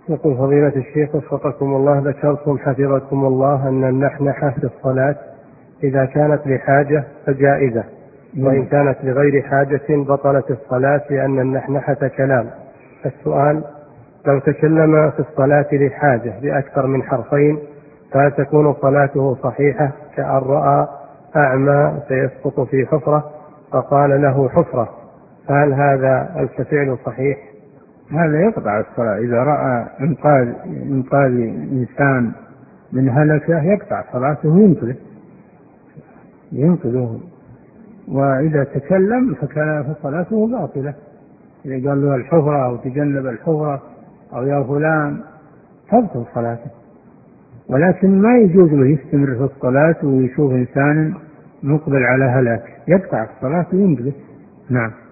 يقول فضيلة الشيخ وفقكم الله، ذكرتم حفظكم الله أن النحنحة في الصلاة إذا كانت لحاجة فجائزة، وإن كانت لغير حاجة بطلت الصلاة لأن النحنحة كلام. السؤال: لو تكلم في الصلاة لحاجة بأكثر من حرفين فهل تكون صلاته صحيحة؟ كأن رأى أعمى سيسقط في حفرة فقال له حفرة، فهل هذا الفعل صحيح؟ هذا يقطع الصلاة. إذا رأى إنقاذ إنسان من هلكة يقطع صلاته ينقذه. وإذا تكلم فصلاته باطلة. إذا قال له الحفرة أو تجنب الحفرة أو يا فلان تبطل صلاته. ولكن ما يجوز له يستمر في الصلاة ويشوف إنسان مقبل على هلاك، يقطع الصلاة وينقذه. نعم.